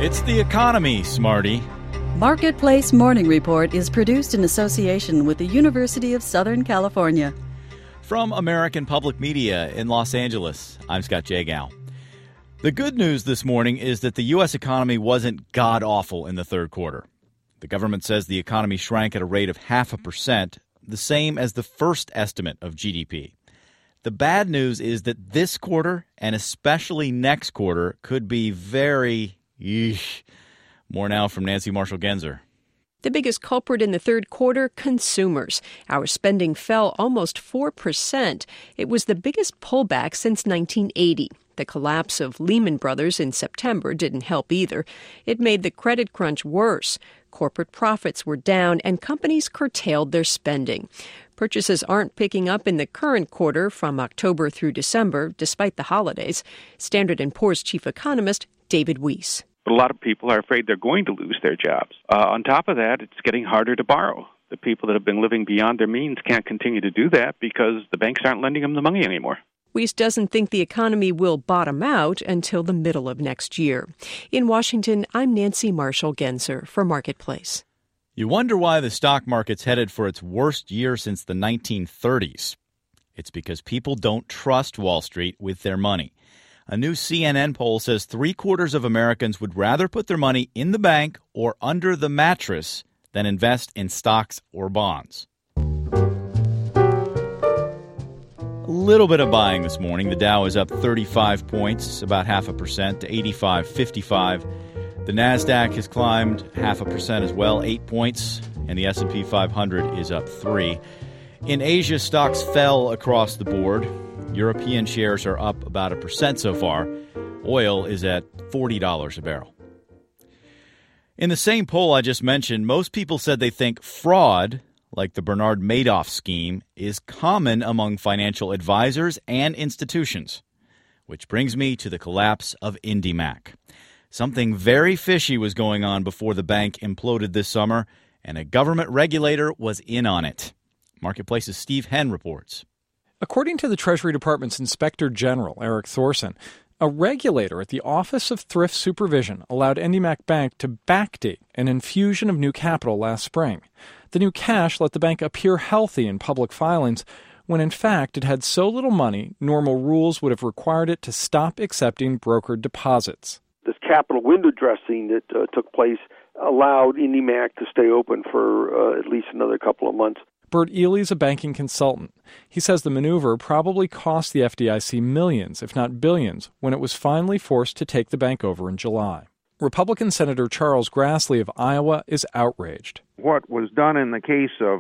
It's the economy, smarty. Marketplace Morning Report is produced in association with the University of Southern California. From American Public Media in Los Angeles, I'm Scott Jagow. The good news this morning is that the U.S. economy wasn't god-awful in the third quarter. The government says the economy shrank at a rate of 0.5%, the same as the first estimate of GDP. The bad news is that this quarter, and especially next quarter, could be very More now from Nancy Marshall-Genzer. The biggest culprit in the third quarter, consumers. Our spending fell almost 4%. It was the biggest pullback since 1980. The collapse of Lehman Brothers in September didn't help either. It made the credit crunch worse. Corporate profits were down and companies curtailed their spending. Purchases aren't picking up in the current quarter from October through December, despite the holidays. Standard & Poor's chief economist David Weiss. But a lot of people are afraid they're going to lose their jobs. On top of that, it's getting harder to borrow. The people that have been living beyond their means can't continue to do that because the banks aren't lending them the money anymore. Weiss doesn't think the economy will bottom out until the middle of next year. In Washington, I'm Nancy Marshall-Genzer for Marketplace. You wonder why the stock market's headed for its worst year since the 1930s. It's because people don't trust Wall Street with their money. A new CNN poll says 3/4 of Americans would rather put their money in the bank or under the mattress than invest in stocks or bonds. A little bit of buying this morning. The Dow is up 35 points, about 0.5% to 85.55. The NASDAQ has climbed 0.5% as well, 8 points, and the S&P 500 is up 3. In Asia, stocks fell across the board. European shares are up about 1% so far. Oil is at $40 a barrel. In the same poll I just mentioned, most people said they think fraud, like the Bernard Madoff scheme, is common among financial advisors and institutions. Which brings me to the collapse of IndyMac. Something very fishy was going on before the bank imploded this summer, and a government regulator was in on it. Marketplace's Steve Henn reports. According to the Treasury Department's Inspector General, Eric Thorson, a regulator at the Office of Thrift Supervision allowed IndyMac Bank to backdate an infusion of new capital last spring. The new cash let the bank appear healthy in public filings, when in fact it had so little money, normal rules would have required it to stop accepting brokered deposits. This capital window dressing that took place allowed IndyMac to stay open for at least another couple of months. Bert Ely is a banking consultant. He says the maneuver probably cost the FDIC millions, if not billions, when it was finally forced to take the bank over in July. Republican Senator Charles Grassley of Iowa is outraged. What was done in the case of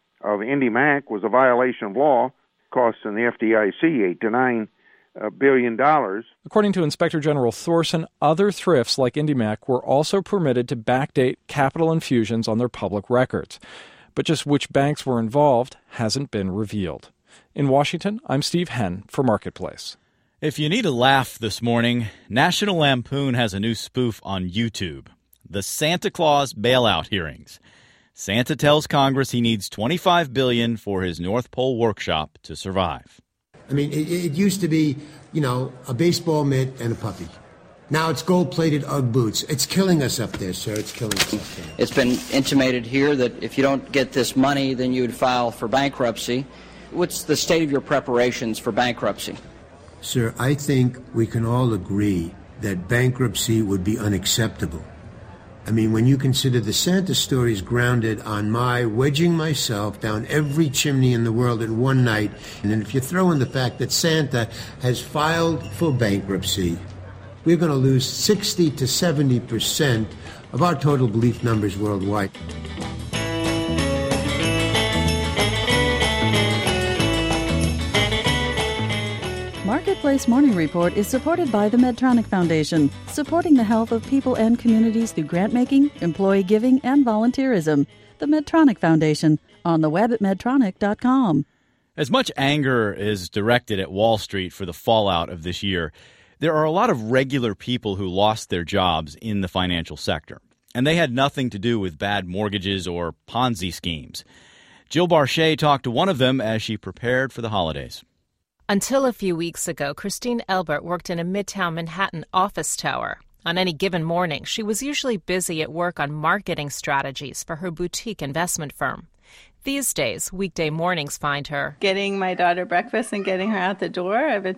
IndyMac was a violation of law, costing the FDIC $8 to $9 billion. According to Inspector General Thorson, other thrifts like IndyMac were also permitted to backdate capital infusions on their public records. But just which banks were involved hasn't been revealed. In Washington, I'm Steve Henn for Marketplace. If you need a laugh this morning, National Lampoon has a new spoof on YouTube. The Santa Claus bailout hearings. Santa tells Congress he needs $25 billion for his North Pole workshop to survive. I mean, it used to be, a baseball mitt and a puppy. Now it's gold-plated Ugg boots. It's killing us up there, sir. It's killing us up there. It's been intimated here that if you don't get this money, then you would file for bankruptcy. What's the state of your preparations for bankruptcy? Sir, I think we can all agree that bankruptcy would be unacceptable. I mean, when you consider the Santa story is grounded on my wedging myself down every chimney in the world in one night, and then if you throw in the fact that Santa has filed for bankruptcy, we're going to lose 60 to 70% of our total belief numbers worldwide. Marketplace Morning Report is supported by the Medtronic Foundation, supporting the health of people and communities through grant-making, employee giving, and volunteerism. The Medtronic Foundation, on the web at medtronic.com. As much anger is directed at Wall Street for the fallout of this year, there are a lot of regular people who lost their jobs in the financial sector, and they had nothing to do with bad mortgages or Ponzi schemes. Jill Barchet talked to one of them as she prepared for the holidays. Until a few weeks ago, Christine Elbert worked in a Midtown Manhattan office tower. On any given morning, she was usually busy at work on marketing strategies for her boutique investment firm. These days, weekday mornings find her getting my daughter breakfast and getting her out the door. I have a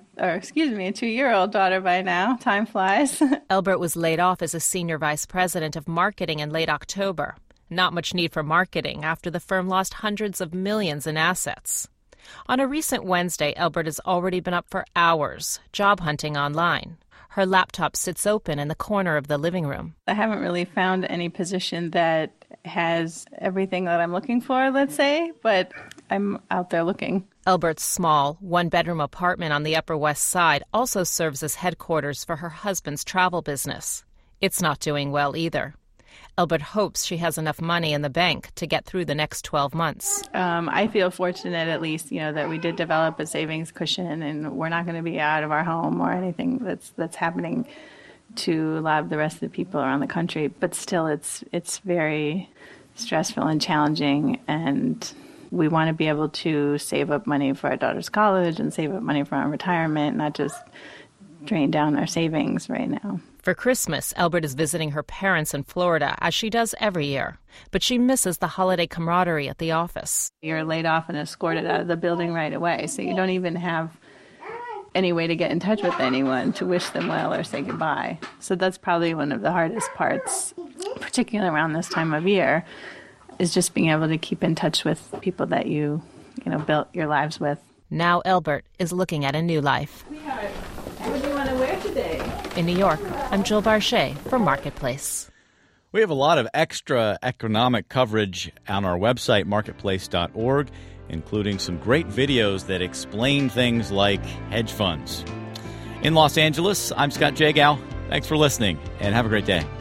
2-year-old daughter by now. Time flies. Elbert was laid off as a senior vice president of marketing in late October. Not much need for marketing after the firm lost hundreds of millions in assets. On a recent Wednesday, Elbert has already been up for hours, job hunting online. Her laptop sits open in the corner of the living room. I haven't really found any position that has everything that I'm looking for, let's say, but I'm out there looking. Elbert's small, one-bedroom apartment on the Upper West Side also serves as headquarters for her husband's travel business. It's not doing well either. Elbert hopes she has enough money in the bank to get through the next 12 months. I feel fortunate, at least, that we did develop a savings cushion, and we're not going to be out of our home or anything that's happening to a lot of the rest of the people around the country. But still, it's very stressful and challenging, and we want to be able to save up money for our daughter's college and save up money for our retirement, not just drain down our savings right now. For Christmas, Elbert is visiting her parents in Florida, as she does every year. But she misses the holiday camaraderie at the office. You're laid off and escorted out of the building right away, so you don't even have any way to get in touch with anyone to wish them well or say goodbye. So that's probably one of the hardest parts, particularly around this time of year, is just being able to keep in touch with people that you built your lives with. Now Elbert is looking at a new life. What do you want to wear today? In New York, I'm Jill Barchet for Marketplace. We have a lot of extra economic coverage on our website, marketplace.org, including some great videos that explain things like hedge funds. In Los Angeles, I'm Scott Jagow. Thanks for listening, and have a great day.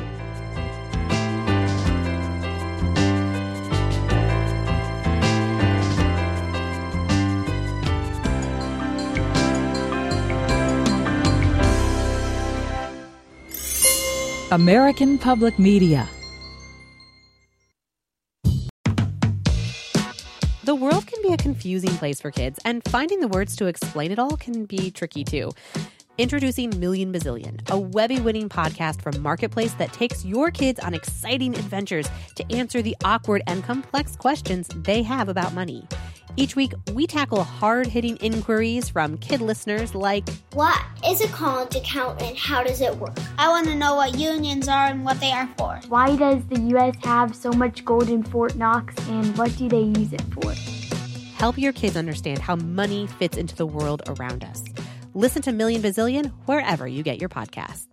American Public Media. The world can be a confusing place for kids, and finding the words to explain it all can be tricky too. Introducing Million Bazillion, a Webby-winning podcast from Marketplace that takes your kids on exciting adventures to answer the awkward and complex questions they have about money. Each week, we tackle hard-hitting inquiries from kid listeners like, what is a college account and how does it work? I want to know what unions are and what they are for. Why does the U.S. have so much gold in Fort Knox, and what do they use it for? Help your kids understand how money fits into the world around us. Listen to Million Bazillion wherever you get your podcasts.